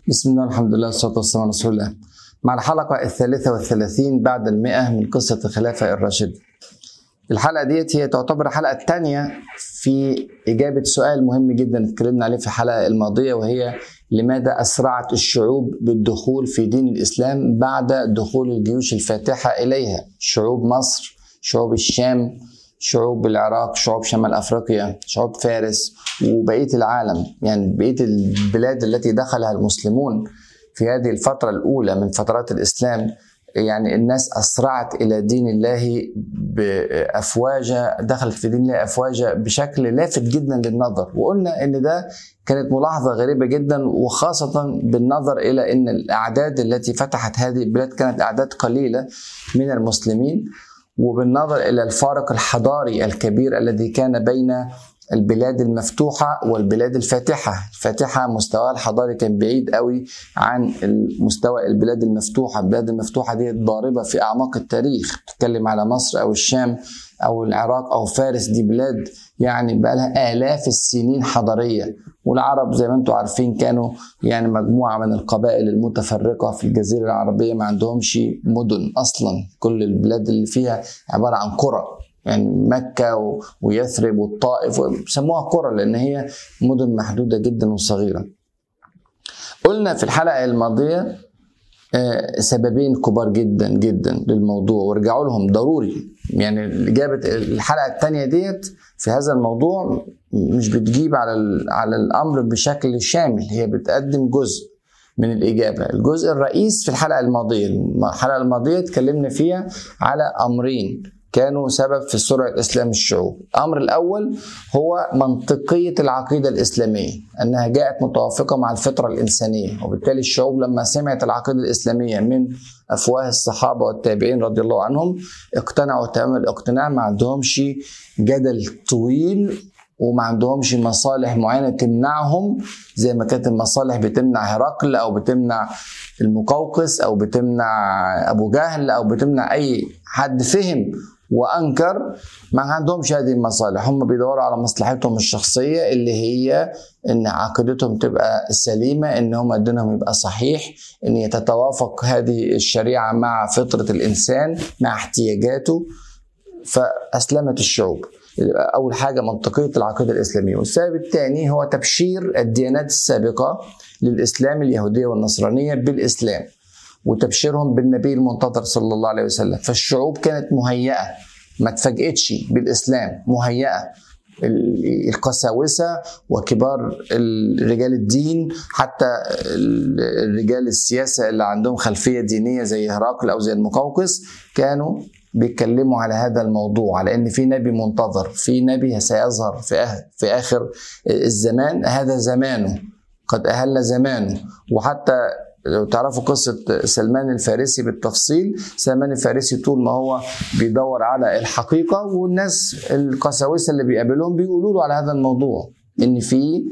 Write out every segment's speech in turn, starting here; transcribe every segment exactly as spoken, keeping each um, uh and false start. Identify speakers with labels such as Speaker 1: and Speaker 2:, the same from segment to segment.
Speaker 1: بسم الله الحمد لله والصلاة والسلام على رسول الله. مع الحلقة الثالثة والثلاثين بعد المئة من قصة الخلافة الراشدة. الحلقة ديت هي تعتبر الحلقة الثانية في إجابة سؤال مهم جدا اتكلمنا عليه في الحلقة الماضية، وهي لماذا أسرعت الشعوب بالدخول في دين الإسلام بعد دخول الجيوش الفاتحة إليها؟ شعوب مصر، شعوب الشام، شعوب العراق، شعوب شمال أفريقيا، شعوب فارس وبقية العالم، يعني بقية البلاد التي دخلها المسلمون في هذه الفترة الأولى من فترات الإسلام. يعني الناس أسرعت إلى دين الله بأفواجة، دخلت في دين الله أفواجة بشكل لافت جدا للنظر، وقلنا إن ده كانت ملاحظة غريبة جدا، وخاصة بالنظر إلى أن الأعداد التي فتحت هذه البلاد كانت أعداد قليلة من المسلمين، وبالنظر إلى الفارق الحضاري الكبير الذي كان بين البلاد المفتوحة والبلاد الفاتحة. الفاتحة مستوى الحضاري كان بعيد قوي عن مستوى البلاد المفتوحة. البلاد المفتوحة دي ضاربة في أعماق التاريخ، تتكلم على مصر أو الشام أو العراق أو فارس، دي بلاد يعني بقى لها آلاف السنين حضارية. والعرب زي ما انتم عارفين كانوا يعني مجموعة من القبائل المتفرقة في الجزيرة العربية، ما عندهمش مدن أصلا، كل البلاد اللي فيها عبارة عن قرى، يعني مكة ويثرب والطائف سموها قرى لأن هي مدن محدودة جدا وصغيرة. قلنا في الحلقة الماضية سببين كبار جدا جدا للموضوع، وارجعوا لهم ضروري. يعني إجابة الحلقة الثانية ديت في هذا الموضوع مش بتجيب على على الأمر بشكل شامل، هي بتقدم جزء من الإجابة. الجزء الرئيس في الحلقة الماضية الحلقة الماضية اتكلمنا فيها على أمرين كانوا سبب في سرعة إسلام الشعوب. الأمر الأول هو منطقية العقيدة الإسلامية، أنها جاءت متوافقة مع الفطرة الإنسانية، وبالتالي الشعوب لما سمعت العقيدة الإسلامية من أفواه الصحابة والتابعين رضي الله عنهم اقتنعوا تمام الاقتناع، ما عندهمش جدل طويل وما عندهمش مصالح معينة تمنعهم، زي ما كانت المصالح بتمنع هرقل أو بتمنع المقوقس أو بتمنع أبو جهل أو بتمنع أي حد فهم وأنكر. ما عندهمش هذه المصالح، هم بيدوروا على مصلحتهم الشخصية اللي هي إن عقيدتهم تبقى سليمة، إن هم دينهم يبقى صحيح، إن يتتوافق هذه الشريعة مع فطرة الإنسان مع احتياجاته. فأسلمت الشعوب. أول حاجة منطقية العقيدة الإسلامية. والسبب الثاني هو تبشير الديانات السابقة للإسلام، اليهودية والنصرانية بالإسلام، وتبشيرهم بالنبي المنتظر صلى الله عليه وسلم. فالشعوب كانت مهيئة، ما تفاجئتش بالإسلام، مهيئة. القساوسة وكبار رجال الدين، حتى الرجال السياسة اللي عندهم خلفية دينية زي هرقل أو زي المقوقس، كانوا بيتكلموا على هذا الموضوع، على ان في نبي منتظر، في نبي سيظهر في في اخر الزمان، هذا زمانه، قد اهل زمانه. وحتى لو تعرفوا قصة سلمان الفارسي بالتفصيل، سلمان الفارسي طول ما هو بيدور على الحقيقة، والناس القساوسة اللي بيقابلهم بيقولوا له على هذا الموضوع ان في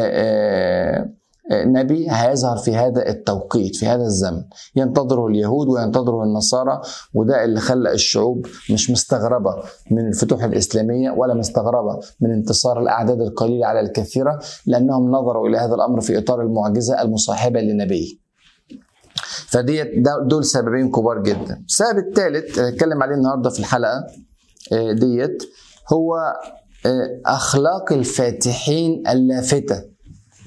Speaker 1: آآ آآ نبي هيظهر في هذا التوقيت، في هذا الزمن، ينتظره اليهود وينتظره النصارى. وده اللي خلى الشعوب مش مستغربة من الفتوح الإسلامية ولا مستغربة من انتصار الأعداد القليلة على الكثيرة، لأنهم نظروا إلى هذا الأمر في إطار المعجزة المصاحبة للنبي. فديت دول سببين كبار جدا. السبب الثالث هنتكلم عليه النهارده في الحلقة ديت هو أخلاق الفاتحين اللافتة.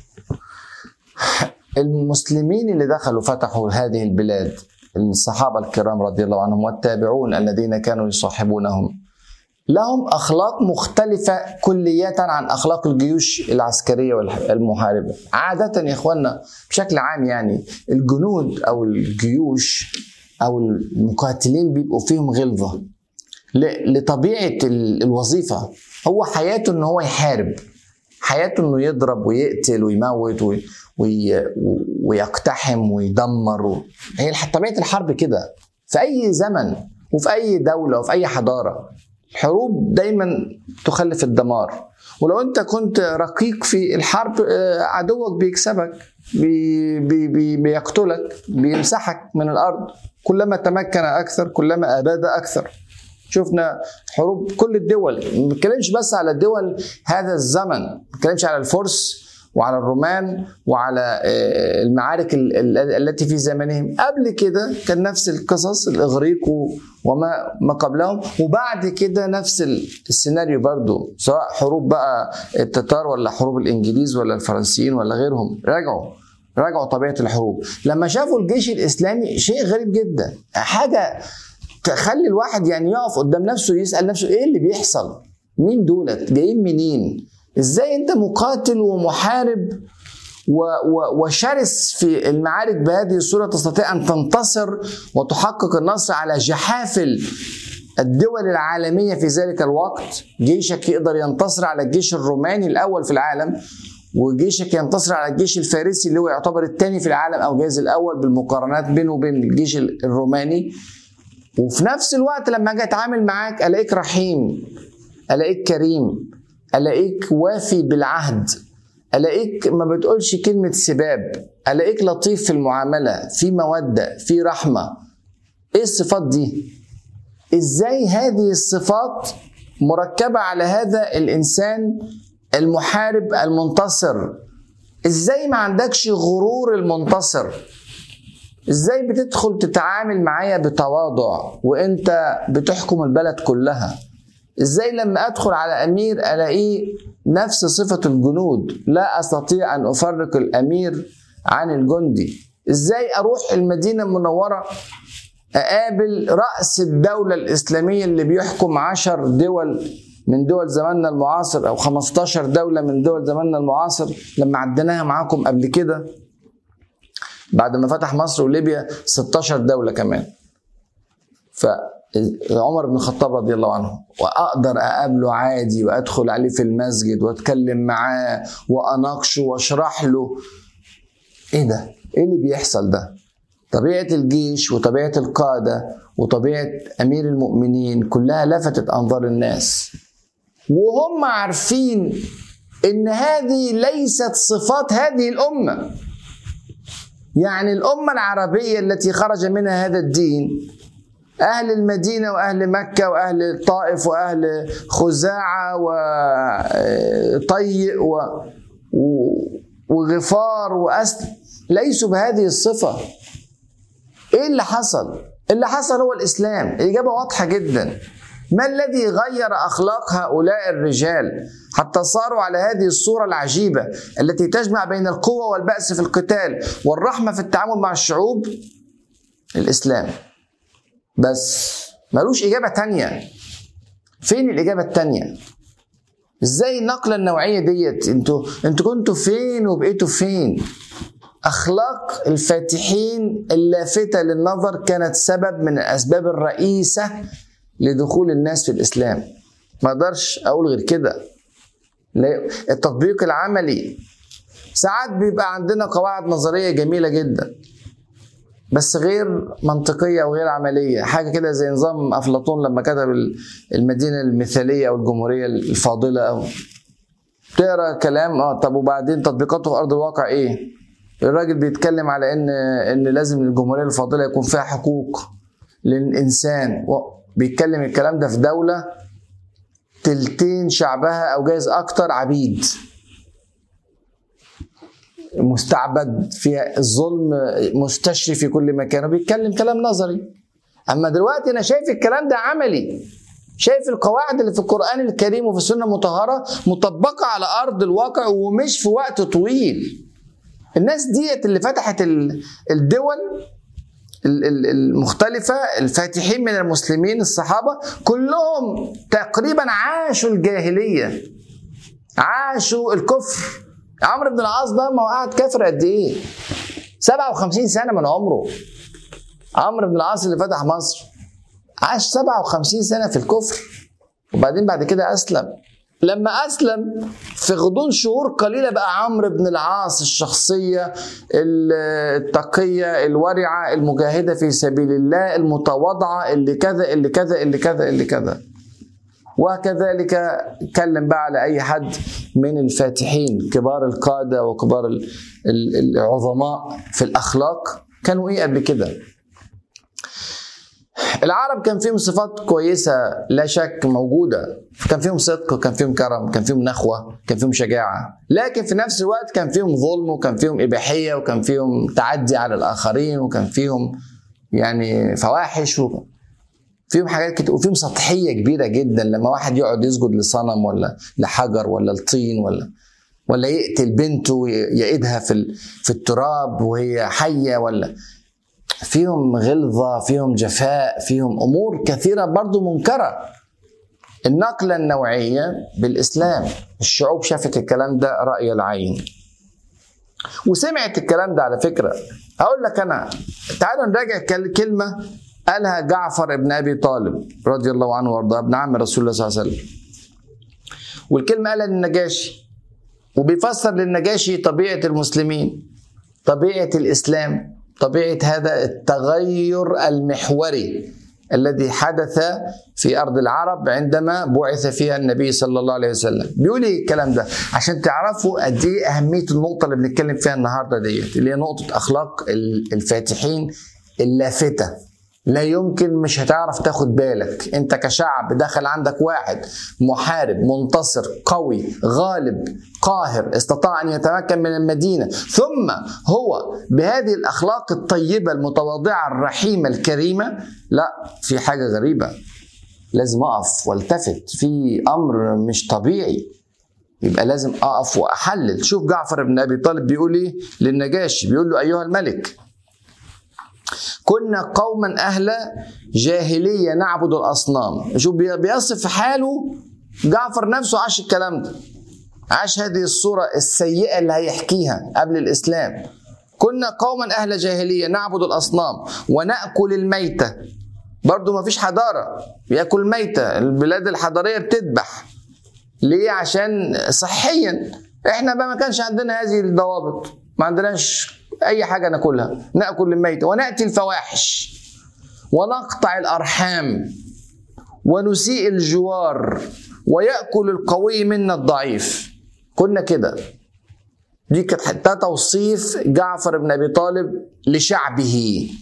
Speaker 1: المسلمين اللي دخلوا فتحوا هذه البلاد، الصحابة الكرام رضي الله عنهم والتابعون الذين كانوا يصاحبونهم، لهم أخلاق مختلفة كلية عن أخلاق الجيوش العسكرية والمحاربة. عادة يا إخوانا بشكل عام، يعني الجنود أو الجيوش أو المقاتلين بيبقوا فيهم غلظة لطبيعة الوظيفة. هو حياته إنه هو يحارب، حياته إنه يضرب ويقتل ويموت وي وي ويقتحم ويدمر. هي طبيعة الحرب كده في أي زمن وفي أي دولة وفي أي حضارة. الحروب دايما تخلف الدمار، ولو أنت كنت رقيق في الحرب عدوك بيكسبك، بي بي بي بيقتلك، بيمسحك من الأرض. كلما تمكن أكثر كلما أباد أكثر. شفنا حروب كل الدول، ما بنتكلمش بس على الدول هذا الزمن، ما بنتكلمش على الفرس وعلى الرومان وعلى المعارك التي في زمانهم. قبل كده كان نفس القصص، الإغريق وما ما قبلهم، وبعد كده نفس السيناريو برضو، سواء حروب بقى التتار ولا حروب الإنجليز ولا الفرنسيين ولا غيرهم. رجعوا راجعوا طبيعة الحروب. لما شافوا الجيش الإسلامي شيء غريب جدا، حاجة تخلي الواحد يعني يقف قدام نفسه يسأل نفسه ايه اللي بيحصل؟ مين دولت؟ جايين منين؟ ازاي انت مقاتل ومحارب و و وشرس في المعارك بهذه الصورة تستطيع ان تنتصر وتحقق النصر على جحافل الدول العالمية في ذلك الوقت؟ جيشك يقدر ينتصر على الجيش الروماني الأول في العالم، وجيشك ينتصر على الجيش الفارسي اللي هو يعتبر الثاني في العالم او جايز الاول بالمقارنات بينه وبين الجيش الروماني. وفي نفس الوقت لما اجي اتعامل معاك الاقيك رحيم، الاقيك كريم، الاقيك وافي بالعهد، الاقيك ما بتقولش كلمة سباب، الاقيك لطيف في المعاملة، في مودة، في رحمة. ايه الصفات دي؟ ازاي هذه الصفات مركبة على هذا الانسان المحارب المنتصر؟ ازاي ما عندكش غرور المنتصر؟ ازاي بتدخل تتعامل معايا بتواضع وانت بتحكم البلد كلها؟ ازاي لما ادخل على امير الاقيه نفس صفة الجنود، لا استطيع ان افرق الامير عن الجندي؟ ازاي اروح المدينة المنورة اقابل رأس الدولة الاسلامية اللي بيحكم عشر دول من دول زماننا المعاصر او خمستاشر دولة من دول زماننا المعاصر، لما عدناها معاكم قبل كده بعد ما فتح مصر وليبيا ستاشر دولة كمان. فعمر بن الخطاب رضي الله عنه، واقدر اقابله عادي وادخل عليه في المسجد واتكلم معاه واناقشه واشرح له ايه ده؟ ايه اللي بيحصل ده؟ طبيعة الجيش وطبيعة القادة وطبيعة امير المؤمنين كلها لفتت انظار الناس، وهم عارفين ان هذه ليست صفات هذه الامة. يعني الامة العربية التي خرج منها هذا الدين، اهل المدينة واهل مكة واهل الطائف واهل خزاعة وطي وغفار واسد، ليسوا بهذه الصفة. ايه اللي حصل؟ اللي حصل هو الاسلام. الاجابة واضحة جدا. ما الذي غير أخلاق هؤلاء الرجال حتى صاروا على هذه الصورة العجيبة التي تجمع بين القوة والبأس في القتال والرحمة في التعامل مع الشعوب؟ الإسلام. بس ملوش إجابة تانية. فين الإجابة التانية؟ إزاي النقلة النوعية ديت؟ انتوا انتوا كنتوا فين وبقيتوا فين؟ أخلاق الفاتحين اللافتة للنظر كانت سبب من الأسباب الرئيسة لدخول الناس في الإسلام. ما اقدرش اقول غير كده. التطبيق العملي ساعات بيبقى عندنا قواعد نظرية جميلة جدا بس غير منطقية وغير عملية، حاجة كده زي نظام أفلاطون لما كتب المدينة المثالية أو الجمهورية الفاضلة، أو تقرأ كلام اه طب وبعدين تطبيقاته في أرض الواقع إيه؟ الراجل بيتكلم على إن إن لازم الجمهورية الفاضلة يكون فيها حقوق للإنسان، بيتكلم الكلام ده في دولة تلتين شعبها أو جايز أكتر عبيد، مستعبد، فيها الظلم مستشري في كل مكان، وبيتكلم كلام نظري. أما دلوقتي أنا شايف الكلام ده عملي، شايف القواعد اللي في القرآن الكريم وفي السنة المطهرة مطبقة على أرض الواقع ومش في وقت طويل. الناس ديت اللي فتحت الدول المختلفة، الفاتحين من المسلمين الصحابة كلهم تقريبا عاشوا الجاهلية، عاشوا الكفر. عمرو بن العاص ده ما قعد كافر قد ايه؟ سبعة وخمسين سنة من عمره. عمرو بن العاص اللي فتح مصر عاش سبعة وخمسين سنة في الكفر، وبعدين بعد كده أسلم. لما أسلم في غضون شهور قليلة بقى عمرو بن العاص الشخصية التقية الورعة المجاهدة في سبيل الله المتواضعة اللي كذا اللي كذا اللي كذا اللي كذا. وكذلك اتكلم بقى على أي حد من الفاتحين كبار القادة وكبار العظماء في الأخلاق كانوا إيه قبل كده. العرب كان فيهم صفات كويسة لا شك موجودة، كان فيهم صدق، كان فيهم كرم، كان فيهم نخوة، كان فيهم شجاعة، لكن في نفس الوقت كان فيهم ظلم، وكان فيهم إباحية، وكان فيهم تعدي على الآخرين، وكان فيهم يعني فواحش، وكان فيهم حاجات كتير، وفيهم سطحية كبيرة جدا. لما واحد يقعد يسجد لصنم ولا لحجر ولا لطين ولا ولا يقتل بنته يعيدها في في التراب وهي حية، ولا فيهم غلظة، فيهم جفاء، فيهم أمور كثيرة برضو منكرة. النقلة النوعية بالإسلام، الشعوب شافت الكلام ده رأي العين وسمعت الكلام ده. على فكرة هقول لك أنا، تعالوا نراجع كلمة قالها جعفر ابن أبي طالب رضي الله عنه وارضاه، ابن عم رسول الله صلى الله عليه وسلم، والكلمة قالها للنجاشي، وبيفسر للنجاشي طبيعة المسلمين، طبيعة الإسلام، طبيعة هذا التغير المحوري الذي حدث في أرض العرب عندما بعث فيها النبي صلى الله عليه وسلم. بيقول ايه الكلام ده عشان تعرفوا قد ايه أهمية النقطة اللي بنتكلم فيها النهاردة ديت، اللي هي نقطة أخلاق الفاتحين اللافتة. لا يمكن مش هتعرف تاخد بالك. انت كشعب دخل عندك واحد محارب منتصر قوي غالب قاهر استطاع ان يتمكن من المدينة، ثم هو بهذه الاخلاق الطيبة المتواضعة الرحيمة الكريمة. لا، في حاجة غريبة، لازم اقف والتفت، في امر مش طبيعي، يبقى لازم اقف واحلل. شوف جعفر بن ابي طالب بيقول ايه للنجاشي، بيقول له ايها الملك، كنا قوما أهل جاهلية نعبد الأصنام. شوف بيصف حاله جعفر نفسه، عاش الكلام ده، عاش هذه الصورة السيئة اللي هيحكيها قبل الإسلام. كنا قوما أهل جاهلية نعبد الأصنام ونأكل الميتة. برضو ما فيش حضارة، بيأكل ميتة. البلاد الحضارية بتذبح ليه؟ عشان صحيا. احنا بقى ما كانش عندنا هذه الضوابط، ما عندناش أي حاجة ناكلها، نأكل الميتة ونأتي الفواحش ونقطع الأرحام ونسيء الجوار ويأكل القوي منا الضعيف. كنا كده. دي كانت حتى توصيف جعفر بن أبي طالب لشعبه،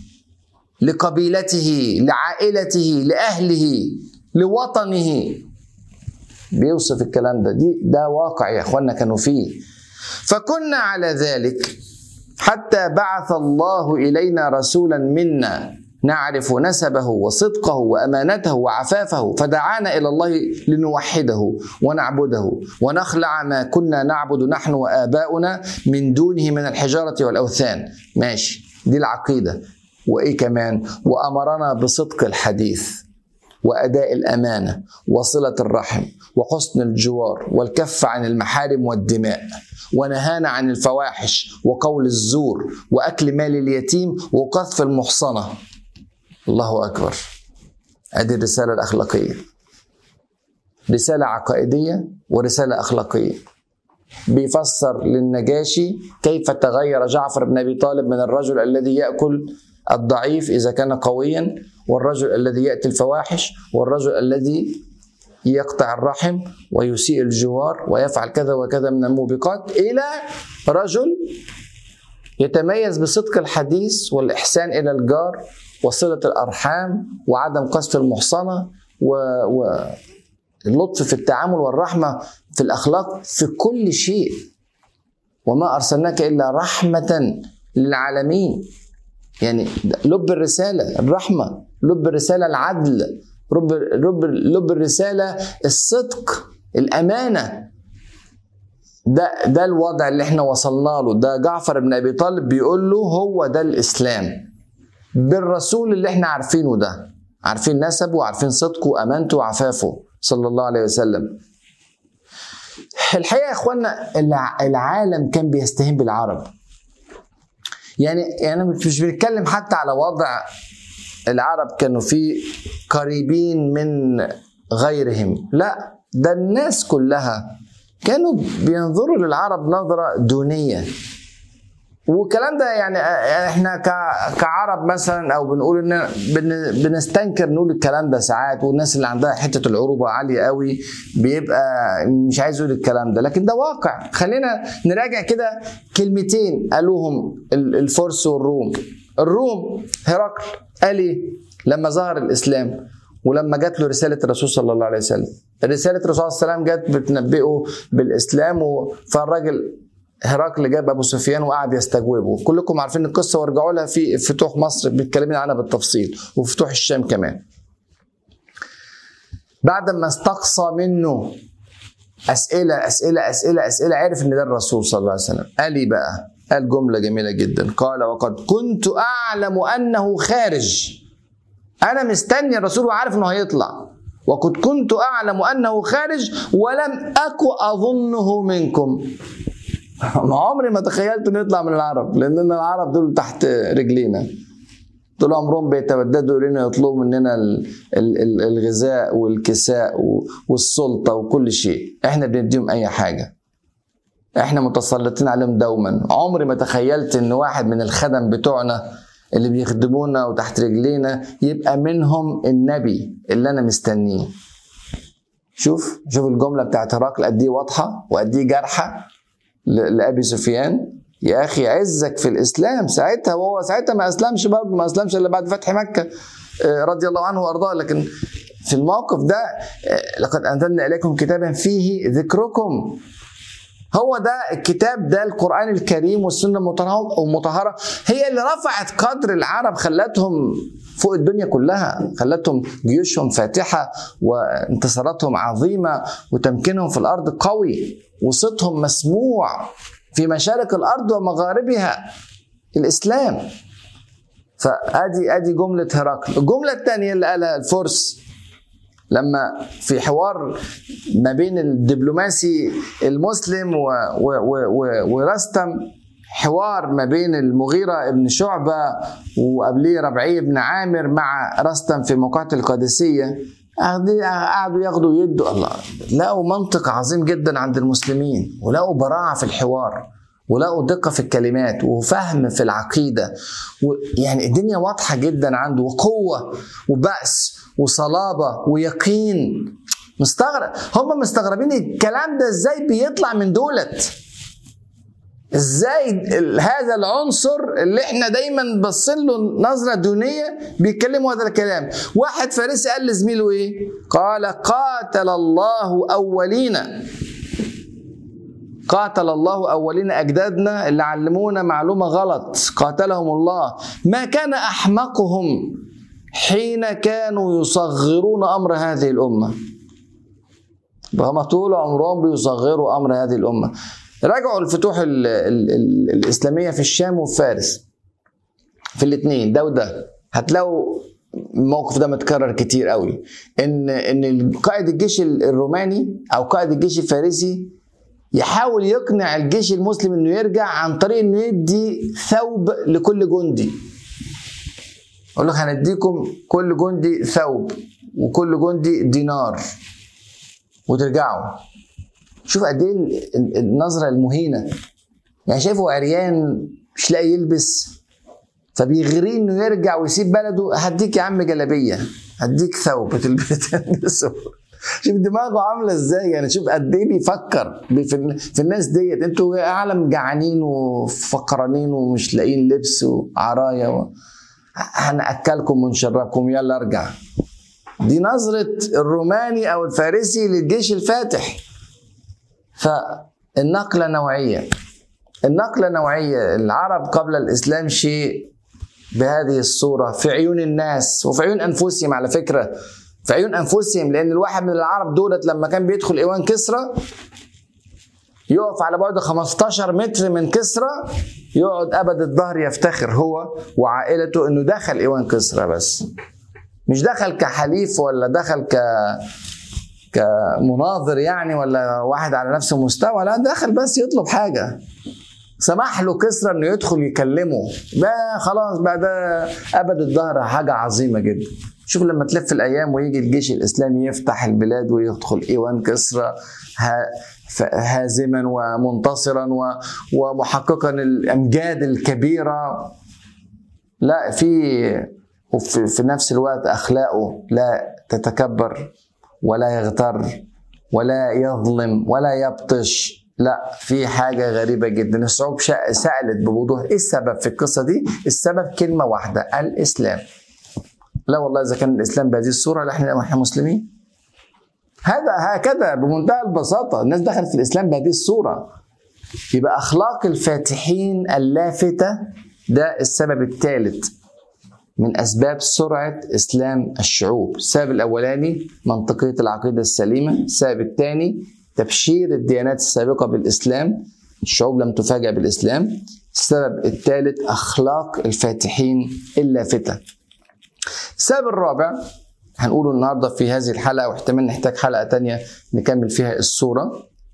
Speaker 1: لقبيلته، لعائلته، لأهله، لوطنه. بيوصف الكلام ده، دي ده واقع يا اخوانا كانوا فيه. فكنا على ذلك حتى بعث الله إلينا رسولا منا نعرف نسبه وصدقه وأمانته وعفافه، فدعانا إلى الله لنوحده ونعبده ونخلع ما كنا نعبد نحن وآباؤنا من دونه من الحجارة والأوثان. ماشي، دي العقيدة. وإيه كمان؟ وأمرنا بصدق الحديث وأداء الأمانة وصلة الرحم وحسن الجوار والكف عن المحارم والدماء، ونهانا عن الفواحش وقول الزور وأكل مال اليتيم وقذف المحصنة. الله أكبر. هذه الرسالة الأخلاقية، رسالة عقائدية ورسالة أخلاقية. بيفسر للنجاشي كيف تغير جعفر بن أبي طالب من الرجل الذي يأكل الضعيف إذا كان قويا، والرجل الذي يأتي الفواحش، والرجل الذي يقطع الرحم ويسيء الجوار ويفعل كذا وكذا من الموبقات، إلى رجل يتميز بصدق الحديث والإحسان إلى الجار وصلة الأرحام وعدم قذف المحصنة واللطف في التعامل والرحمة في الأخلاق في كل شيء. وما أرسلناك إلا رحمة للعالمين. يعني لب الرسالة الرحمة، لب الرسالة العدل، لب لب لب الرسالة الصدق، الأمانة. ده ده الوضع اللي احنا وصلنا له. ده جعفر بن أبي طالب بيقول له هو ده الإسلام بالرسول اللي احنا عارفينه، ده عارفين نسبه وعارفين صدقه وأمانته وعفافه صلى الله عليه وسلم. الحقيقة يا اخوانا العالم كان بيستهين بالعرب. يعني يعني مش بنتكلم حتى على وضع العرب كانوا فيه قريبين من غيرهم، لا، ده الناس كلها كانوا بينظروا للعرب نظرة دونية. والكلام ده يعني احنا كعرب مثلا او بنقول ان بنستنكر نقول الكلام ده ساعات، والناس اللي عندها حته العروبه عاليه قوي بيبقى مش عايز يقول الكلام ده، لكن ده واقع. خلينا نراجع كده كلمتين قالوهم الفرس والروم. الروم هرقل قال ايه لما ظهر الإسلام ولما جات له رسالة الرسول صلى الله عليه وسلم. رسالة الرسول صلى الله عليه وسلم جات بتنبئه بالإسلام، فالراجل هرقل جاب أبو سفيان وقعد يستجوبه. كلكم عارفين القصة وارجعوا لها في فتوح مصر بيتكلمين عنها بالتفصيل، وفي فتوح الشام كمان. بعد ما استقصى منه أسئلة أسئلة أسئلة أسئلة عرف إن ده الرسول صلى الله عليه وسلم. قال لي بقى، قال جملة جميلة جدا، قال: وقد كنت أعلم أنه خارج. أنا مستني الرسول وعارف إنه هيطلع. وقد كنت أعلم أنه خارج ولم أكن أظنه منكم. ما عمري ما تخيلت إنه يطلع من العرب، لأن العرب دول تحت رجلينا، طول عمرهم بيتوددوا إلينا يطلبوا مننا الغذاء والكساء والسلطة وكل شيء. إحنا بنديهم أي حاجة، إحنا متسلطين عليهم دوما. عمري ما تخيلت إن واحد من الخدم بتوعنا اللي بيخدمونا وتحت رجلينا يبقى منهم النبي اللي أنا مستنيه. شوف شوف الجملة بتاعت هرقل قد إيه واضحة وقد إيه جارحة لأبي سفيان. يا أخي عزك في الإسلام ساعتها، وهو ساعتها ما أسلمش برضه، ما أسلمش إلا بعد فتح مكة رضي الله عنه وأرضاه. لكن في الموقف ده لقد أنزلنا إليكم كتابا فيه ذكركم. هو ده الكتاب ده، القرآن الكريم والسنة المطهرة، هي اللي رفعت قدر العرب، خلتهم فوق الدنيا كلها، خلتهم جيوشهم فاتحة وانتصاراتهم عظيمة وتمكينهم في الأرض قوي وصوتهم مسموع في مشارق الأرض ومغاربها، الإسلام. فأدي أدي جملة هرقل. الجملة الثانية اللي قالها الفرس لما في حوار ما بين الدبلوماسي المسلم و و و ورستم، حوار ما بين المغيرة ابن شعبة وقبليه ربعي بن عامر مع رستم في موقعة القادسية، قعدوا ياخدوا يدوا. الله، لقوا منطق عظيم جدا عند المسلمين، ولقوا براعة في الحوار، ولقوا دقة في الكلمات وفهم في العقيدة، يعني الدنيا واضحة جدا عنده، وقوة وبأس وصلابة ويقين. مستغرب، هم مستغربين الكلام ده ازاي بيطلع من دولت، ازاي هذا العنصر اللي احنا دايما بصين له نظرة دونية بيتكلموا هذا الكلام. واحد فارسي قال لزميله ايه؟ قال: قاتل الله اولين، قاتل الله أولين أجدادنا اللي علمونا معلومة غلط، قاتلهم الله. ما كان أحمقهم حين كانوا يصغرون أمر هذه الأمة. هم طول عمرهم بيصغروا أمر هذه الأمة. راجعوا الفتوح ال ال ال الإسلامية في الشام وفي فارس، في الاثنين ده وده، هتلاقوا الموقف ده متكرر كتير قوي، إن إن قائد الجيش الروماني أو قائد الجيش الفارسي يحاول يقنع الجيش المسلم انه يرجع عن طريق انه يدي ثوب لكل جندي. اقول لك هنديكم كل جندي ثوب وكل جندي دينار وترجعوا. شوف قد ايه النظره المهينه، يعني شايفه عريان مش لاقي يلبس فبيغريه انه يرجع ويسيب بلده. هديك يا عم جلابيه، هديك ثوب تلبسه. شوف دماغه عامله ازاي، يعني شوف قد ايه بيفكر في الناس ديت. انتوا عالم جعانين وفقرانين ومش لاقيين لبس وعرايه و... هنأكلكم ونشربكم، يلا ارجع. دي نظرة الروماني او الفارسي للجيش الفاتح. فالنقلة نوعية، النقلة نوعية. العرب قبل الاسلام شيء بهذه الصورة في عيون الناس وفي عيون انفسهم، على فكرة في عيون انفسهم، لان الواحد من العرب دولت لما كان بيدخل ايوان كسرى يقف على بعد خمستاشر متر من كسرى، يقعد ابد الظهر يفتخر هو وعائلته انه دخل ايوان كسرى، بس مش دخل كحليف ولا دخل ك كمناظر يعني ولا واحد على نفس المستوى، لا دخل بس يطلب حاجه، سمح له كسرى انه يدخل يكلمه، بقى خلاص بقى ده ابد الظهر، حاجه عظيمه جدا. شوف لما تلف الايام ويجي الجيش الاسلامي يفتح البلاد ويدخل ايوان كسرى هازما ومنتصرا ومحققا الامجاد الكبيره، لا في وفي في نفس الوقت اخلاقه لا تتكبر ولا يغتر ولا يظلم ولا يبطش، لا في حاجه غريبه جدا. الشعوب سالت بوضوح ايه السبب في القصه دي؟ السبب كلمه واحده: الاسلام. لا والله إذا كان الإسلام بهذه الصورة لا إحنا إحنا مسلمين. هذا هكذا بمنتهى البساطة، الناس دخلت في الإسلام بهذه الصورة. يبقى أخلاق الفاتحين اللافتة ده السبب الثالث من أسباب سرعة إسلام الشعوب. السبب الأولاني منطقية العقيدة السليمة، السبب الثاني تبشير الديانات السابقة بالإسلام، الشعوب لم تفاجأ بالإسلام. السبب الثالث أخلاق الفاتحين اللافتة. السبب الرابع هنقوله النهاردة في هذه الحلقة، واحتمال نحتاج حلقة تانية نكمل فيها الصورة.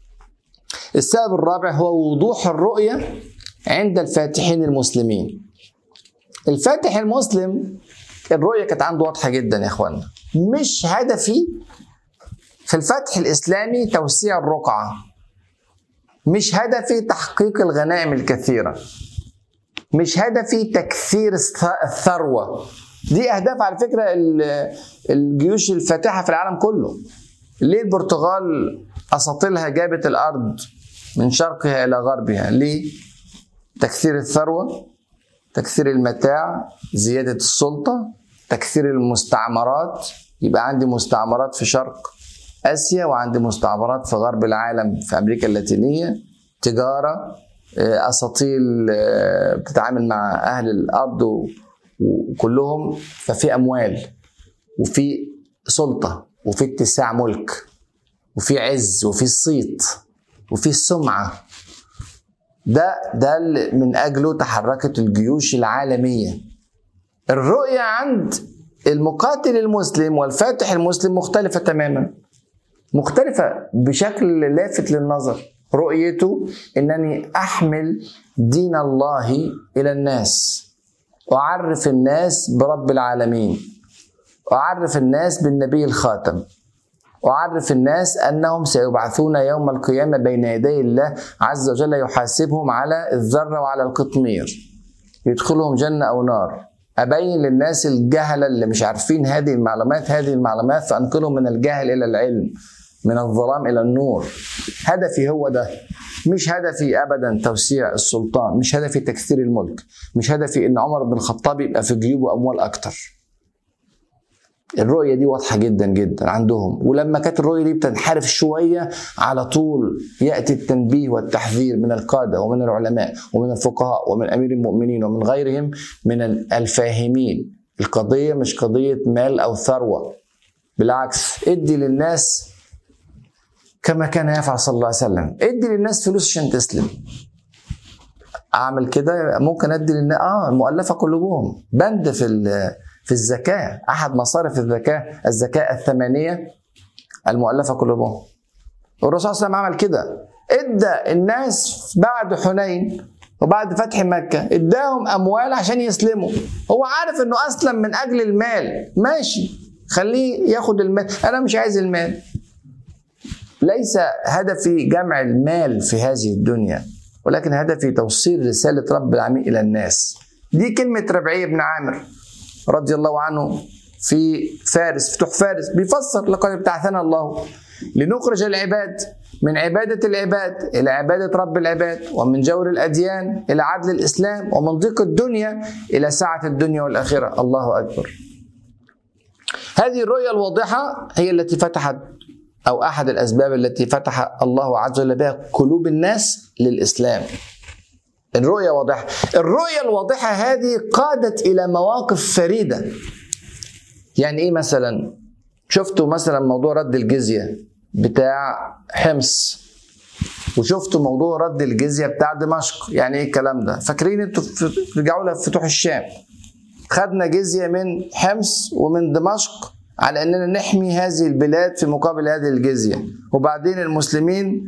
Speaker 1: السبب الرابع هو وضوح الرؤية عند الفاتحين المسلمين. الفاتح المسلم الرؤية كانت عنده واضحة جدا يا اخوانا. مش هدفي في الفتح الإسلامي توسيع الرقعة، مش هدفي تحقيق الغنائم الكثيرة، مش هدفي تكثير الثروة. دي أهداف على فكرة الجيوش الفاتحة في العالم كله. ليه البرتغال أساطيلها جابت الأرض من شرقها إلى غربها؟ ليه؟ تكثير الثروة، تكثير المتاع، زيادة السلطة، تكثير المستعمرات. يبقى عندي مستعمرات في شرق آسيا وعندي مستعمرات في غرب العالم في أمريكا اللاتينية، تجارة، أساطيل بتتعامل مع أهل الأرض وكلهم، ففي أموال وفي سلطة وفي اتساع ملك وفي عز وفي صيت وفي سمعة. ده ده من أجله تحركت الجيوش العالمية. الرؤية عند المقاتل المسلم والفاتح المسلم مختلفة تماما، مختلفة بشكل لافت للنظر. رؤيته أنني أحمل دين الله إلى الناس، أعرف الناس برب العالمين، أعرف الناس بالنبي الخاتم، أعرف الناس أنهم سيبعثون يوم القيامة بين يدي الله عز وجل يحاسبهم على الذرة وعلى القطمير، يدخلهم جنة أو نار. أبين للناس الجهلة اللي مش عارفين هذه المعلومات هذه المعلومات فأنقلهم من الجهل إلى العلم، من الظلام إلى النور. هدفي هو ده، مش هدفي أبدا توسيع السلطان، مش هدفي تكثير الملك، مش هدفي إن عمر بن الخطاب يبقى في جيوبه أموال أكتر. الرؤية دي واضحة جدا جدا عندهم. ولما كانت الرؤية دي بتنحرف شوية على طول يأتي التنبيه والتحذير من القادة ومن العلماء ومن الفقهاء ومن أمير المؤمنين ومن غيرهم من الفاهمين. القضية مش قضية مال أو ثروة، بالعكس ادي للناس كما كان يفعل صلى الله عليه وسلم. ادي للناس فلوس عشان تسلم. اعمل كده ممكن ادي للناس اه المؤلفة قلوبهم. بند في في الزكاة، احد مصارف الزكاة الزكاة الثمانية المؤلفة قلوبهم. والرسول صلى الله عليه وسلم عمل كده، ادى الناس بعد حنين وبعد فتح مكة اداهم اموال عشان يسلموا. هو عارف انه اسلم من اجل المال، ماشي خليه ياخد المال، انا مش عايز المال. ليس هدفي جمع المال في هذه الدنيا، ولكن هدفي توصيل رسالة رب العالمين إلى الناس. دي كلمة ربعي بن عامر رضي الله عنه في فارس، فتوح فارس، بيفسر لقد ابتعثنا الله لنخرج العباد من عبادة العباد إلى عبادة رب العباد، ومن جور الأديان إلى عدل الإسلام، ومن ضيق الدنيا إلى سعة الدنيا والآخرة. الله أكبر. هذه الرؤية الواضحة هي التي فتحت أو أحد الأسباب التي فتح الله عز وجل بها قلوب الناس للإسلام. الرؤية واضحة. الرؤية الواضحة هذه قادت إلى مواقف فريدة. يعني إيه مثلا؟ شفتوا مثلا موضوع رد الجزية بتاع حمص، وشفتوا موضوع رد الجزية بتاع دمشق. يعني إيه الكلام ده؟ فاكرين أنتوا رجعوا لها فتوح الشام، خدنا جزية من حمص ومن دمشق على أننا نحمي هذه البلاد في مقابل هذه الجزية، وبعدين المسلمين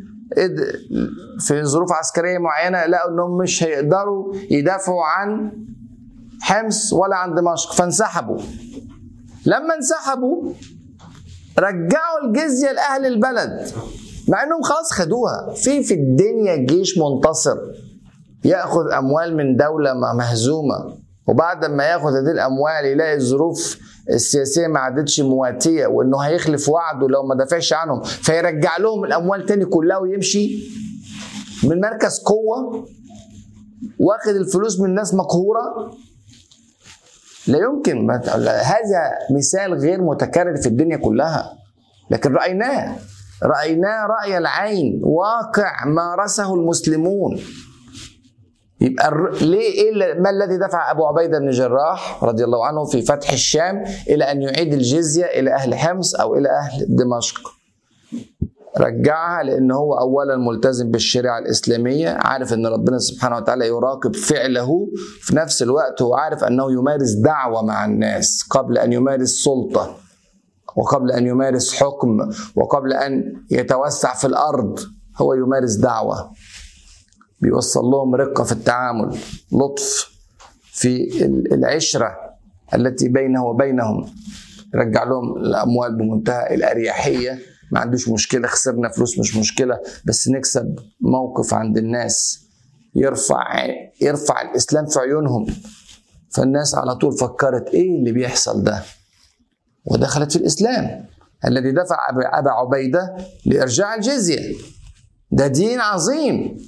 Speaker 1: في ظروف عسكرية معينة لقوا أنهم مش هيقدروا يدافعوا عن حمص ولا عن دمشق فانسحبوا. لما انسحبوا رجعوا الجزية لأهل البلد مع أنهم خلاص خدوها. في في الدنيا جيش منتصر يأخذ أموال من دولة مهزومة، وبعد ما ياخد هذه الاموال يلاقي الظروف السياسيه ما عادتش مواتيه وانه هيخلف وعده لو ما دافعش عنهم، فيرجع لهم الاموال تاني كلها ويمشي من مركز قوه واخد الفلوس من ناس مقهوره. لا يمكن، هذا مثال غير متكرر في الدنيا كلها، لكن رأيناه رأيناه رأي العين، واقع مارسه المسلمون. يبقى ليه إيه ما الذي دفع أبو عبيدة بن الجراح رضي الله عنه في فتح الشام إلى أن يعيد الجزية إلى أهل حمص أو إلى أهل دمشق؟ رجعها لأن هو أولا ملتزم بالشريعة الإسلامية، عارف أن ربنا سبحانه وتعالى يراقب فعله، في نفس الوقت هو عارف أنه يمارس دعوة مع الناس قبل أن يمارس سلطة، وقبل أن يمارس حكم، وقبل أن يتوسع في الأرض هو يمارس دعوة، بيوصل لهم رقة في التعامل، لطف في العشرة التي بينه وبينهم، يرجع لهم الأموال بمنتهى الأريحية، ما عندوش مشكلة، خسرنا فلوس مش مشكلة، بس نكسب موقف عند الناس، يرفع يرفع الإسلام في عيونهم. فالناس على طول فكرت إيه اللي بيحصل ده، ودخلت في الإسلام الذي دفع أبا عبيدة لإرجاع الجزية. ده دين عظيم.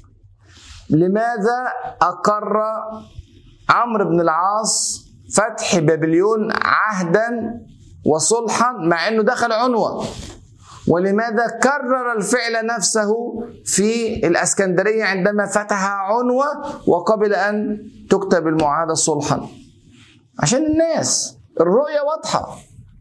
Speaker 1: لماذا أقر عمرو بن العاص فتح بابليون عهدا وصلحا مع أنه دخل عنوة؟ ولماذا كرر الفعل نفسه في الأسكندرية عندما فتح عنوة وقبل أن تكتب المعاهدة صلحا؟ عشان الناس الرؤية واضحة،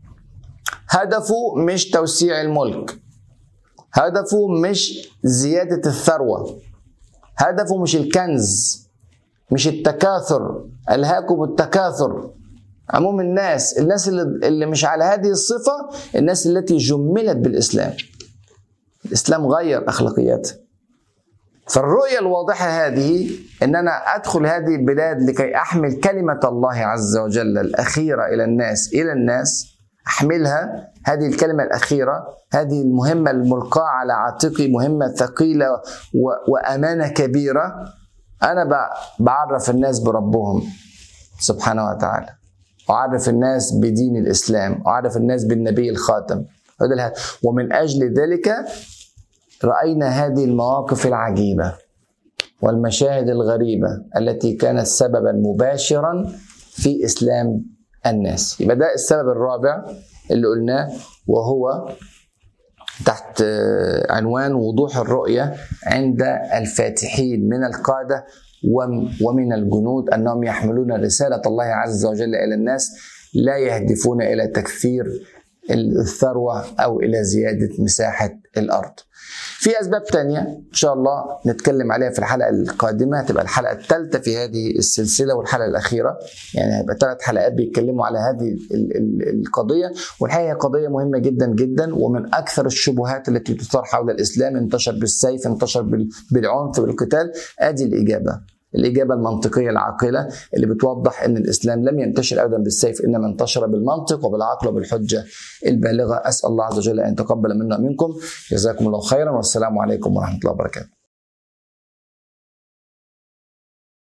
Speaker 1: هدفه مش توسيع الملك، هدفه مش زيادة الثروة، هدفه مش الكنز، مش التكاثر، ألهاكم التكاثر. عموم الناس الناس اللي, اللي مش على هذه الصفة، الناس التي جملت بالإسلام. الإسلام غير أخلاقياتها. فالرؤية الواضحة هذه أن أنا أدخل هذه البلاد لكي أحمل كلمة الله عز وجل الأخيرة إلى الناس إلى الناس أحملها، هذه الكلمة الأخيرة، هذه المهمة الملقاة على عاتقي، مهمة ثقيلة وأمانة كبيرة. أنا بعرف الناس بربهم سبحانه وتعالى، أعرف الناس بدين الإسلام، أعرف الناس بالنبي الخاتم. ومن أجل ذلك رأينا هذه المواقف العجيبة والمشاهد الغريبة التي كانت سببا مباشرا في إسلام الناس. يبقى ده السبب الرابع اللي قلناه، وهو تحت عنوان وضوح الرؤية عند الفاتحين من القادة ومن الجنود، أنهم يحملون رسالة الله عز وجل إلى الناس، لا يهدفون إلى تكثير الثروة أو إلى زيادة مساحة الأرض. في أسباب تانية إن شاء الله نتكلم عليها في الحلقة القادمة، هتبقى الحلقة الثالثة في هذه السلسلة والحلقة الأخيرة، يعني هيبقى ثلاث حلقات بيتكلموا على هذه القضية. والحقيقة قضية مهمة جدا جدا، ومن أكثر الشبهات التي تثار حول الإسلام، انتشر بالسيف، انتشر بالعنف، بالقتال. أدي الإجابة، الإجابة المنطقية العاقلة اللي بتوضح أن الإسلام لم ينتشر أبدا بالسيف، إنما انتشر بالمنطق وبالعقل وبالحجة البالغة. أسأل الله عز وجل أن يتقبل منا ومنكم. جزاكم الله خيرا، والسلام عليكم ورحمة الله وبركاته.